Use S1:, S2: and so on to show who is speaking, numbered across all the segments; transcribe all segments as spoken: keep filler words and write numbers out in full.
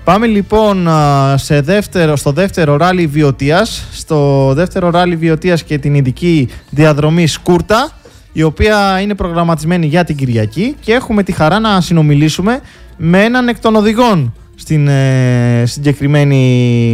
S1: Πάμε λοιπόν σε δεύτερο, στο δεύτερο ράλι Βιωτίας, στο δεύτερο ράλι Βιωτίας και την ειδική διαδρομή Σκούρτα, η οποία είναι προγραμματισμένη για την Κυριακή, και έχουμε τη χαρά να συνομιλήσουμε με έναν εκ των οδηγών στην, ε, συγκεκριμένη,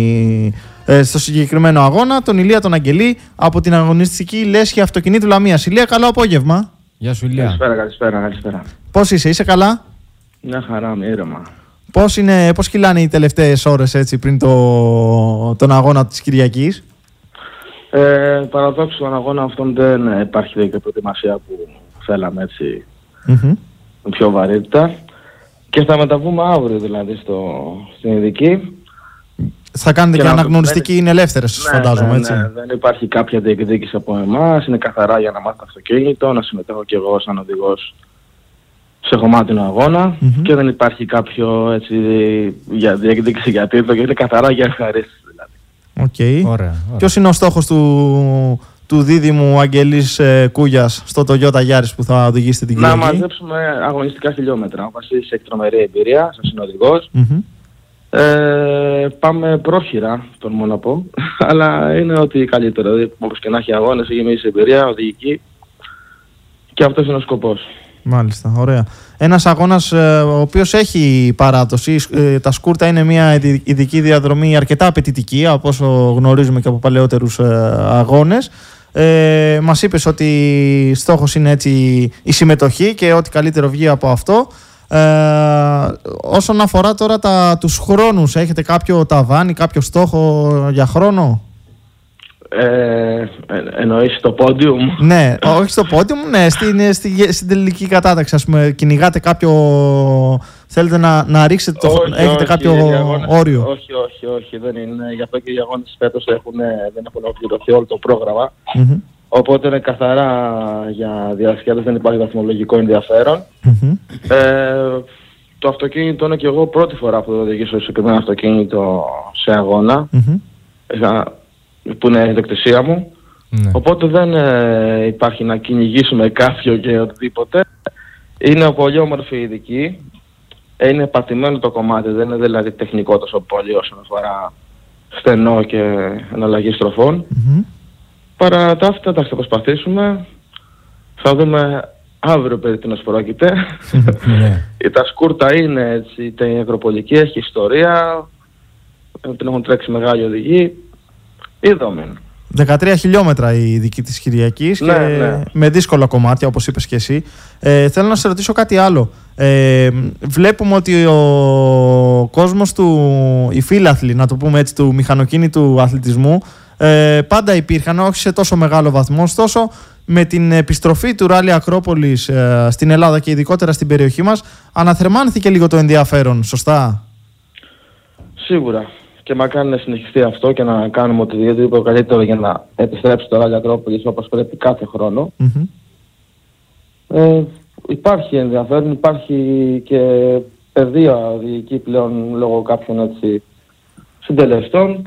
S1: ε, στο συγκεκριμένο αγώνα, τον Ηλία τον Αγγελή, από την αγωνιστική λέσχη αυτοκινήτου Λαμίας. Ηλία, καλό απόγευμα.
S2: Γεια σου, Ηλία.
S3: Καλησπέρα, καλησπέρα, καλησπέρα.
S1: Πώς είσαι, είσαι καλά?
S3: Μια χαρά, με ήρεμα.
S1: Πώς, είναι, πώς κυλάνε οι τελευταίες ώρες έτσι, πριν το, τον αγώνα της Κυριακής?
S3: Ε, Παραδόξως στον αγώνα αυτόν δεν υπάρχει η προετοιμασία που θέλαμε, έτσι,
S1: Mm-hmm.
S3: με πιο βαρύτητα. Και θα μεταβούμε αύριο δηλαδή στο, στην ειδική.
S1: Θα κάνετε και, και αναγνωριστική,
S3: να...
S1: είναι ελεύθερες,
S3: ναι,
S1: φαντάζομαι,
S3: ναι,
S1: έτσι.
S3: Ναι, δεν υπάρχει κάποια διεκδίκηση από εμάς, είναι καθαρά για να μάθω αυτοκίνητο, να συμμετέχω και εγώ σαν οδηγός σε χωμάτινο αγώνα, mm-hmm. και δεν υπάρχει κάποιο έτσι για διεκδίκηση για τίτλο, γιατί είναι καθαρά για ευχαρίστηση δηλαδή.
S1: Okay.
S2: Ωραία, ωραία.
S1: Ποιος είναι ο στόχος του, του δίδυμου Αγγελής ε, Κούγιας στο Toyota Yaris που θα οδηγήσετε την Κυριακή?
S3: Να μαζέψουμε αγωνιστικά χιλιόμετρα. Ο Βασίλης έχει τρομερή εμπειρία σαν συνοδηγός.
S1: Mm-hmm.
S3: Ε, πάμε πρόχειρα, τον μόνο να πω, αλλά είναι ότι καλύτερο. Δηλαδή, όπως και να έχει αγώνες, έχει μια εμπειρία οδηγική, και αυτός είναι ο σκοπός.
S1: Μάλιστα, ωραία. Ένας αγώνας ε, ο οποίος έχει παράδοση. Ε, τα Σκούρτα είναι μια ειδική διαδρομή αρκετά απαιτητική, από όσο γνωρίζουμε και από παλαιότερους ε, αγώνες. Ε, μας είπες ότι στόχος είναι έτσι η συμμετοχή και ό,τι καλύτερο βγει από αυτό. Ε, όσον αφορά τώρα τα, τους χρόνους, έχετε κάποιο ταβάνι, κάποιο στόχο για χρόνο?
S3: Ε, ε, εννοείς το πόντιουμ?
S1: Ναι, όχι στο πόντιουμ, ναι, στην, στην, στην τελική κατάταξη, ας πούμε, κυνηγάτε κάποιο, θέλετε να, να ρίξετε το,
S3: όχι,
S1: έχετε
S3: όχι,
S1: κάποιο
S3: αγώνες,
S1: όριο?
S3: Όχι, όχι, όχι, δεν είναι, γι' αυτό και οι αγώνες φέτος έχουν, δεν έχουν ολοκληρωθεί όλο το πρόγραμμα,
S1: Mm-hmm.
S3: οπότε είναι καθαρά για διασκέδαση, δεν υπάρχει βαθμολογικό ενδιαφέρον.
S1: Mm-hmm.
S3: Ε, το αυτοκίνητο είναι και εγώ πρώτη φορά που θα οδηγήσω συγκεκριμένο αυτοκίνητο σε αγώνα, mm-hmm. που είναι η ιδιοκτησία μου. Ναι. Οπότε δεν ε, υπάρχει να κυνηγήσουμε κάποιο και οτιδήποτε. Είναι πολύ όμορφη ειδική. Είναι πατημένο το κομμάτι, δεν είναι δηλαδή τεχνικό τόσο πολύ όσον αφορά στενό και εναλλαγή στροφών. Mm-hmm. Παρά τα αυτά, θα προσπαθήσουμε. Θα δούμε αύριο περί τίνος πρόκειται. Τα Σκούρτα είναι έτσι, η αγροπολική, έχει ιστορία. Την έχουν τρέξει μεγάλοι οδηγοί. Είδαμε.
S1: δεκατρία χιλιόμετρα η δική της Κυριακής,
S3: ναι,
S1: και
S3: ναι.
S1: με δύσκολα κομμάτια, όπως είπες και εσύ. Ε, θέλω να σε ρωτήσω κάτι άλλο. Ε, βλέπουμε ότι ο κόσμος του, οι φίλαθλοι, να το πούμε έτσι, του μηχανοκίνητου αθλητισμού, ε, πάντα υπήρχαν, όχι σε τόσο μεγάλο βαθμό, ωστόσο με την επιστροφή του Ράλι Ακρόπολης ε, στην Ελλάδα και ειδικότερα στην περιοχή μας, αναθερμάνθηκε λίγο το ενδιαφέρον, σωστά?
S3: Σίγουρα. Και μακάρι να συνεχιστεί αυτό και να κάνουμε οτιδήποτε καλύτερο για να επιστρέψει το Ράλι Ακρόπολης όπως πρέπει κάθε χρόνο. Mm-hmm. Ε, υπάρχει ενδιαφέρον, υπάρχει και παιδεία οδηγική πλέον λόγω κάποιων έτσι συντελεστών.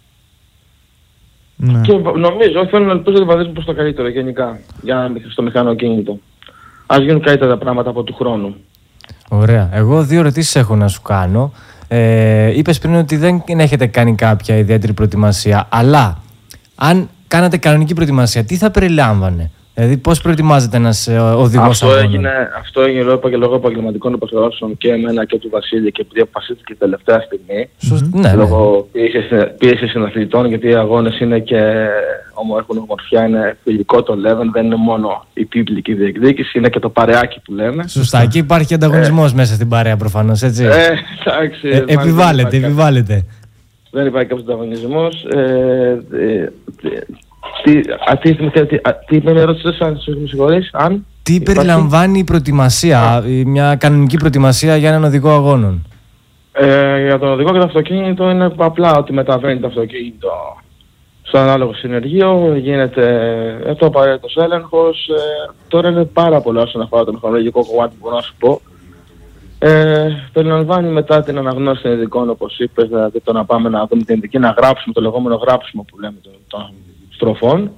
S3: Ναι. Και νομίζω, θέλω να ελπίζω ότι βαδίζουμε προς το καλύτερο γενικά για στο μηχανοκίνητο. Ας γίνουν καλύτερα τα πράγματα από του χρόνου.
S2: Ωραία. Εγώ δύο ερωτήσεις έχω να σου κάνω. Ε, είπες πριν ότι δεν έχετε κάνει κάποια ιδιαίτερη προετοιμασία, αλλά αν κάνατε κανονική προετοιμασία, τι θα περιλάμβανε? Δηλαδή πώς προετοιμάζεται ένας οδηγός αγώνα?
S3: Έγινε, αυτό έγινε λόγω επαγγελματικών υποχρεώσεων και εμένα και του Βασίλη, και επειδή αποφασίστηκε τελευταία στιγμή.
S2: Mm-hmm. Ναι,
S3: λόγω ναι. πίεσης συναθλητών, γιατί οι αγώνες είναι και έχουν ομορφιά, είναι φιλικό το level, δεν είναι μόνο η πίπλικη διεκδίκηση, είναι και το παρεάκι που λέμε.
S2: Σωστά, εκεί υπάρχει ανταγωνισμός ε, μέσα στην παρέα προφανώς, έτσι.
S3: Ε, εντάξει,
S2: ε, επιβάλλεται, επιβάλλεται.
S3: Δεν υπάρχει κάποιος ανταγωνισμός. Ε, ε, Τι, α, τι, τι, τι, τι είπε με ερώτησες, αν με συγχωρείς, αν...
S2: Τι υπάρχει... περιλαμβάνει η προετοιμασία, α. μια κανονική προετοιμασία για έναν οδηγό αγώνων?
S3: Ε, για τον οδηγό και το αυτοκίνητο είναι απλά ότι μεταβαίνει το αυτοκίνητο στο ανάλογο συνεργείο, γίνεται το απαραίτητος έλεγχος. Ε, τώρα είναι πάρα πολλά όσον αφορά το μηχανολογικό κομμάτι που μπορώ να σου πω. Ε, περιλαμβάνει μετά την αναγνώριση των ειδικών, όπως είπες, δηλαδή το να πάμε να δούμε την ειδική, να γράψουμε το λεγόμενο γράψιμο που λέμε το, το στροφών,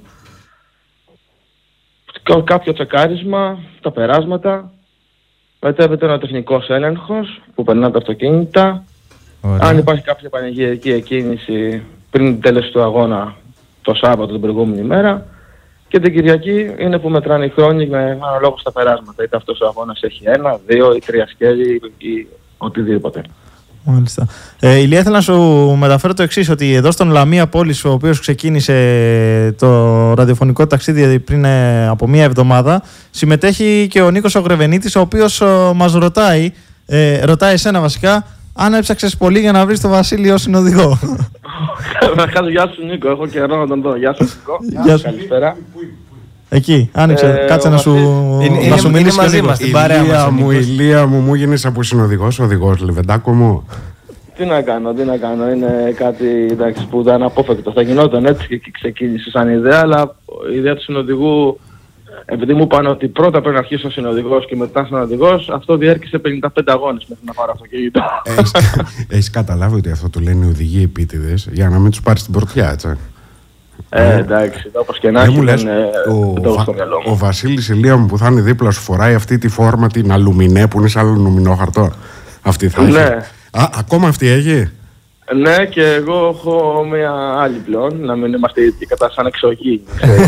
S3: κάποιο τσεκάρισμα, τα περάσματα, μετέβεται ένα τεχνικός έλεγχος που περνά τα αυτοκίνητα, Ωραία. Αν υπάρχει κάποια πανηγυρική εκκίνηση πριν τέλος του αγώνα το Σάββατο την προηγούμενη ημέρα, και την Κυριακή είναι που μετράνε οι χρόνοι με αναλόγως στα περάσματα. Είτε αυτός ο αγώνας έχει ένα, δύο ή τρία σκέλη ή οτιδήποτε.
S1: Μάλιστα. Ε, Ηλία, ήθελα να σου μεταφέρω το εξής, ότι εδώ στον Λαμία Πόλης, ο οποίος ξεκίνησε το ραδιοφωνικό ταξίδι πριν ε, από μία εβδομάδα, συμμετέχει και ο Νίκος ο Γρεβενίτης, ο οποίος ε, μας ρωτάει, ε, ρωτάει εσένα βασικά, αν έψαξες πολύ για να βρεις τον Βασίλη ως συνοδηγό.
S3: Γεια σου Νίκο, έχω καιρό να τον δω. Γεια σου Νίκο. Γεια σου. Καλησπέρα.
S1: Εκεί, άνοιξε, ε, κάτσε να σου,
S2: είναι,
S1: να σου
S2: είναι,
S1: μιλήσει
S2: μαζί μας, την παρέα μας.
S4: Μου, Ηλία μου, μου γίνεις από συνοδηγός, οδηγός, Λεβεντάκο μου.
S3: Τι να κάνω, τι να κάνω, είναι κάτι εντάξει, που ήταν αναπόφευκτο. Θα γινόταν έτσι και ξεκίνησε σαν ιδέα, αλλά η ιδέα του συνοδηγού, επειδή μου είπαν ότι πρώτα πρέπει να αρχίσω συνοδηγός και μετά συνοδηγός, αυτό διέρχησε πενήντα πέντε αγώνες μέχρι να πάρω αυτοκίνητο.
S4: Έχεις, έχεις καταλάβει ότι αυτό το λένε οι οδηγοί επίτηδες για να μην τους πάρεις την πρωτιά, έτσι.
S3: Ε, εντάξει, όπως και να έχει,
S4: μου λες,
S3: δεν,
S4: ο,
S3: δεν το έχω στο μυαλό μου.
S4: Ο Βασίλης, Ηλία μου, που θα είναι δίπλα σου, φοράει αυτή τη φόρμα, την αλουμινέ που είναι σαν αλουμινόχαρτο. Αυτή θα έχει.
S3: Ναι.
S4: Α, ακόμα αυτή έχει.
S3: Ναι, και εγώ έχω μια άλλη πλέον, να μην είμαστε ίδιοι κατά σαν εξωγή.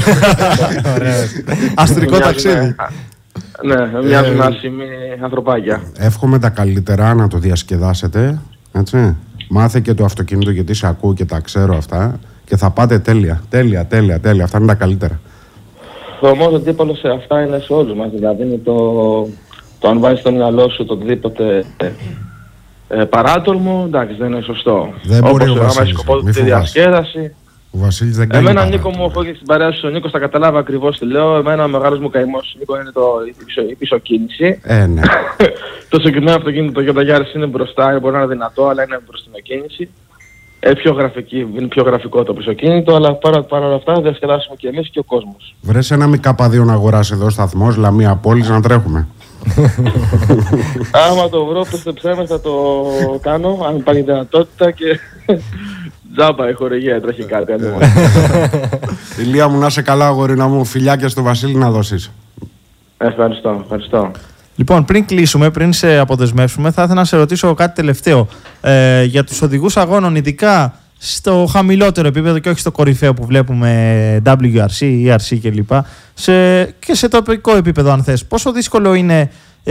S1: Αστρικό ταξίδι.
S3: Ναι, μοιάζουν άσημοι ανθρωπάκια.
S4: Εύχομαι τα καλύτερα να το διασκεδάσετε, έτσι. Μάθε και το αυτοκίνητο, γιατί σε ακούω και τα ξέρω αυτά. Και θα πάτε τέλεια, τέλεια, τέλεια, τέλεια. Αυτά είναι τα καλύτερα.
S3: Όμως ο αντίπαλος σε αυτά είναι σε όλους μας. Δηλαδή είναι το, το αν βάζεις στο μυαλό σου το οτιδήποτε ε, ε, παράτολμο, εντάξει, δεν είναι σωστό.
S4: Δεν μπορεί ο Βασίλης,
S3: άμα έχει σκοπό τη διασκέδαση.
S4: Ο Βασίλης δεν κάνει.
S3: Εμένα Νίκο μου, έχω και στην παρέα σου, ο Νίκος θα καταλάβει ακριβώς τι λέω. Εμένα ο μεγάλος μου καημός Νίκο είναι το, η, πίσω, η πίσω κίνηση.
S4: Ε, ναι.
S3: Το συγκεκριμένο αυτοκίνητο για τα Γιάρης είναι μπροστά, μπορεί να είναι δυνατό, αλλά είναι μπροστινή κίνηση. Ε, πιο γραφική, είναι πιο γραφικό το πισωκίνητο, αλλά παρά, παρά όλα αυτά διασκεδάσουμε και εμείς και ο κόσμος.
S4: Βρες ένα μικάπα-δύο να αγοράσει εδώ σταθμός, Λαμία Πόλης, να τρέχουμε.
S3: Άμα το βρω, πιστέψτε με, θα το κάνω, αν υπάρχει δυνατότητα, και τζάμπα η χορηγία, τρέχει κάτι.
S4: Ηλία μου, να είσαι καλά, αγορίνα μου, φιλιά στο Βασίλη να δώσεις.
S3: Ευχαριστώ, ευχαριστώ.
S1: Λοιπόν, πριν κλείσουμε, πριν σε αποδεσμεύσουμε, θα ήθελα να σε ρωτήσω κάτι τελευταίο. Ε, για τους οδηγούς αγώνων, ειδικά στο χαμηλότερο επίπεδο και όχι στο κορυφαίο που βλέπουμε ντάμπλιου αρ σι, ι αρ σι κλπ. Σε, και σε τοπικό επίπεδο, αν θες. Πόσο δύσκολο είναι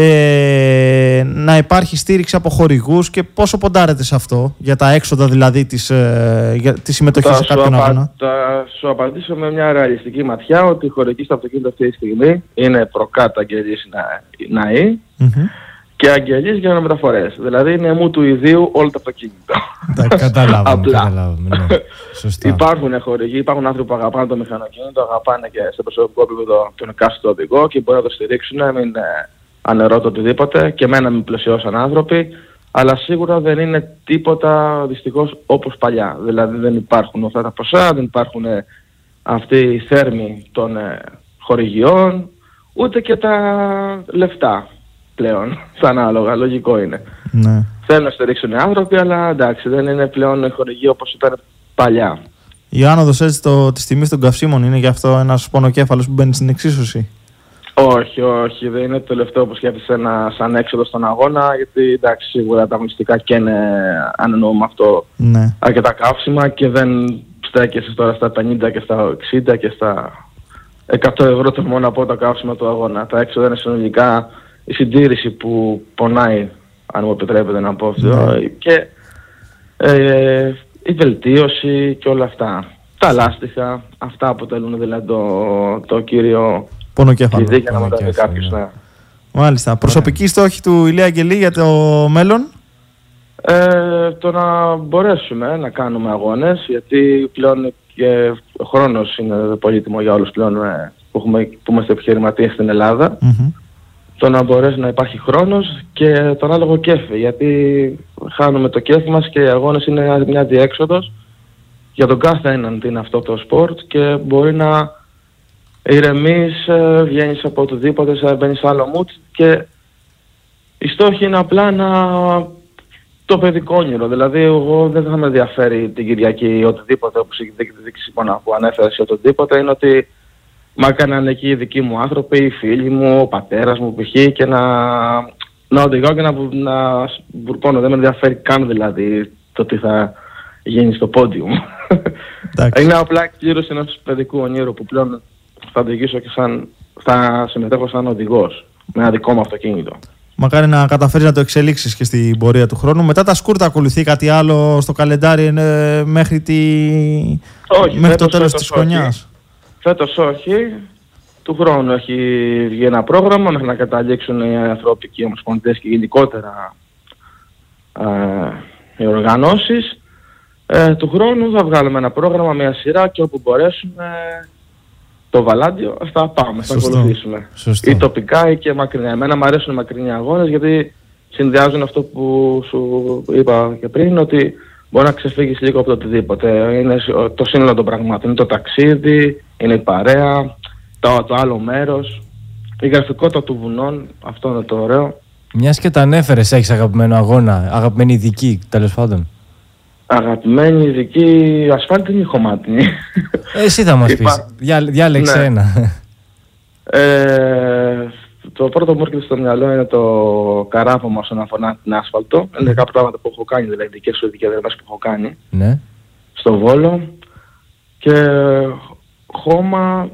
S1: ε, να υπάρχει στήριξη από χορηγούς και πόσο ποντάρετε σε αυτό, για τα έξοδα δηλαδή της, ε, για τη συμμετοχή σε κάποιον αγώνα?
S3: Θα σου απαντήσω με μια ρεαλιστική ματιά ότι οι χορηγοί στο αυτοκίνητο αυτή τη στιγμή είναι προκάτω αγγελίες ΝΑΗ mm-hmm. και αγγελίες για μεταφορές. Δηλαδή είναι μου του ιδίου όλο το αυτοκίνητο.
S2: Καταλάβαμε.
S3: Απλά.
S2: Ναι. Σωστά.
S3: Υπάρχουν χορηγοί, υπάρχουν άνθρωποι που αγαπάνε το μηχανοκίνητο, αγαπάνε και σε προσωπικό επίπεδο τον εκάστοτε οδηγό και μπορεί να το στηρίξουν, μην ανερώ το οτιδήποτε, και εμένα με πλαισιώσαν άνθρωποι, αλλά σίγουρα δεν είναι τίποτα δυστυχώς όπως παλιά. Δηλαδή δεν υπάρχουν αυτά τα ποσά, δεν υπάρχουν ε, αυτοί οι θέρμοι των ε, χορηγιών, ούτε και τα λεφτά πλέον, τα ανάλογα, λογικό είναι.
S1: Ναι.
S3: Θέλουν να στηρίξουν οι άνθρωποι, αλλά εντάξει, δεν είναι πλέον χορηγοί όπως ήταν παλιά.
S1: Η άνοδος έτσι το, της τιμής των καυσίμων είναι γι' αυτό ένας πονοκέφαλος που μπαίνει στην εξίσωση?
S3: Όχι, όχι, δεν είναι το τελευταίο που σκέφτεσαι ένα σαν έξοδο στον αγώνα, γιατί εντάξει, σίγουρα τα αγωνιστικά και είναι, αν εννοούμε αυτό,
S1: ναι,
S3: αρκετά καύσιμα και δεν στέκεσαι τώρα στα πενήντα και στα εξήντα και στα εκατό ευρώ το μόνο από τα καύσιμα του αγώνα. Τα έξοδα είναι συνολικά η συντήρηση που πονάει, αν μου επιτρέπετε να πω αυτό, ναι, και ε, η βελτίωση και όλα αυτά. Τα λάστιχα, αυτά αποτελούν δηλαδή το, το κύριο
S1: πονοκέφαλο.
S3: για να μεταβεί κάποιος, ναι.
S1: Μάλιστα. Προσωπική στόχη του Ηλία Αγγελή για το μέλλον?
S3: Ε, το να μπορέσουμε να κάνουμε αγώνες, γιατί πλέον και ο χρόνος είναι πολύτιμο για όλους πλέον που, έχουμε, που είμαστε επιχειρηματίες στην Ελλάδα. Mm-hmm. Το να μπορέσει να υπάρχει χρόνος και τον άλογο κέφι, γιατί χάνουμε το κέφι μας και οι αγώνες είναι μια διέξοδος για τον κάθε έναν τι είναι αυτό το σπορτ και μπορεί να ηρεμείς, βγαίνεις από οτιδήποτε, μπαίνεις σε άλλο mood και η στόχη είναι απλά να το παιδικό όνειρο. Δηλαδή εγώ δεν θα με ενδιαφέρει την Κυριακή ή οτιδήποτε όπως η δείξει που ανέφερες ή οτιδήποτε, είναι ότι μ' έκαναν εκεί οι δικοί μου άνθρωποι, οι φίλοι μου, ο πατέρας μου π.χ. και να, να οδηγάω και να, να μπουρπώνω. Δεν με ενδιαφέρει καν δηλαδή το τι θα γίνει στο πόντιουμ. Είναι απλά εκπλήρωση ενός παιδικού ονείρου που πλέον θα οδηγήσω και σαν, θα συμμετέχω σαν οδηγός με ένα δικό μου αυτοκίνητο.
S1: Μακάρι να καταφέρεις να το εξελίξεις και στην πορεία του χρόνου. Μετά τα σκούρτα ακολουθεί κάτι άλλο στο καλεντάρι ε, μέχρι, τη...
S3: όχι,
S1: μέχρι το
S3: φέτος,
S1: τέλος
S3: φέτος
S1: της χρονιάς?
S3: Φέτος όχι. Του χρόνου έχει βγει ένα πρόγραμμα μέχρι να καταλήξουν οι ανθρώπικοι ομοσπονδίες και γενικότερα ε, οι οργανώσεις. Ε, του χρόνου θα βγάλουμε ένα πρόγραμμα, μια σειρά και όπου μπορέσουμε το Βαλάντιο θα πάμε, θα ακολουθήσουμε.
S2: Σωστό.
S3: Ή τοπικά ή και μακρινά. Εμένα μου αρέσουν οι μακρινοί αγώνες γιατί συνδυάζουν αυτό που σου είπα και πριν, ότι μπορεί να ξεφύγεις λίγο από το οτιδήποτε. Είναι το σύνολο των πραγμάτων. Είναι το ταξίδι, είναι η παρέα, το, το άλλο μέρος, η γραφικότητα του βουνών, αυτό είναι το ωραίο.
S2: Μιας και τα ανέφερες, έχεις αγαπημένο αγώνα, αγαπημένη ειδική τέλος πάντων?
S3: Αγαπημένη ειδική, ασφάλτη είναι η χωμάτινη.
S2: Εσύ θα μας πεις, Διά, διάλεξε ναι. ένα.
S3: Ε, το πρώτο μου έρχεται στο μυαλό είναι το καράβωμα όσον αφορά την άσφαλτο. Είναι κάποια πράγματα που έχω κάνει, δηλαδή δικές σου διαδρομές που έχω κάνει.
S2: Ναι.
S3: Στο Βόλο. Και χώμα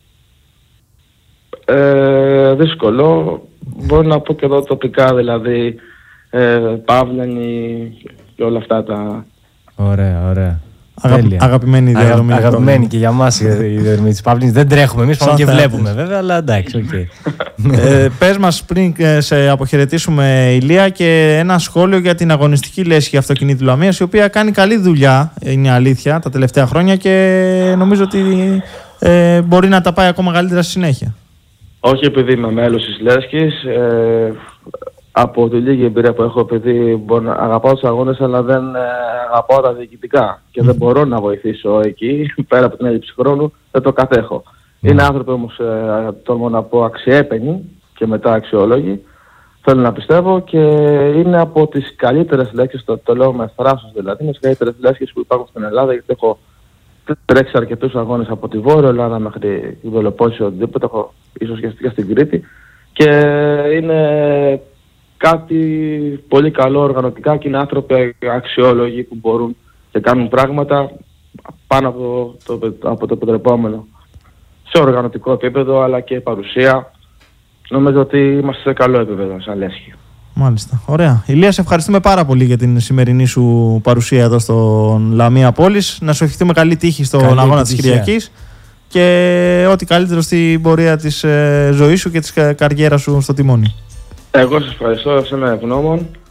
S3: ε, δύσκολο. Μπορώ να πω και εδώ τοπικά, δηλαδή ε, Παύλανη και όλα αυτά τα...
S2: Ωραία, ωραία.
S1: Αγα... Αγαπημένη διαδρομή.
S2: Αγα... Αγαπημένη και για μας η διαδρομή της Παύλινης. Δεν τρέχουμε εμείς, πάμε και βλέπουμε βέβαια, αλλά εντάξει, οκ. Okay.
S1: ε, πες μας πριν σε αποχαιρετήσουμε, Ηλία, και ένα σχόλιο για την αγωνιστική λέσχη αυτοκινήτου Λαμίας, η οποία κάνει καλή δουλειά, είναι αλήθεια, τα τελευταία χρόνια και νομίζω ότι ε, μπορεί να τα πάει ακόμα καλύτερα στη συνέχεια.
S3: Όχι επειδή είμαι μέλος της λέσχης, ε, από τη λίγη εμπειρία που έχω, επειδή μπορώ να αγαπάω τους αγώνες αλλά δεν ε, αγαπάω τα διοικητικά και mm. δεν μπορώ να βοηθήσω εκεί, πέρα από την έλλειψη χρόνου, δεν το κατέχω. Mm. Είναι άνθρωποι όμως, ε, τολμώ να πω, αξιέπαινοι και μετά αξιόλογοι, θέλω να πιστεύω, και είναι από τις καλύτερες λέξεις, το, το λέω με θράσος δηλαδή, είναι τις καλύτερες λέξεις που υπάρχουν στην Ελλάδα, γιατί έχω τρέξει αρκετούς αγώνες από τη Βόρεια Ελλάδα μέχρι την Πελοπόννησο, οτιδήποτε, έχω ίσως και στην Κρήτη, και είναι κάτι πολύ καλό οργανωτικά και είναι άνθρωποι αξιόλογοι που μπορούν και κάνουν πράγματα πάνω από το, το, από το επιτρεπόμενο σε οργανωτικό επίπεδο αλλά και παρουσία. Νομίζω ότι είμαστε σε καλό επίπεδο σαν λέσχη.
S1: Μάλιστα. Ωραία. Ηλία, σε ευχαριστούμε πάρα πολύ για την σημερινή σου παρουσία εδώ στον Λαμία Πόλης. Να σου ευχηθούμε καλή τύχη στον καλή αγώνα της Κυριακής και ό,τι καλύτερο στην πορεία της ε, ζωής σου και της καριέρας σου στο τιμόνι.
S3: Εγώ σας ευχαριστώ, σας είμαι ευγνώμων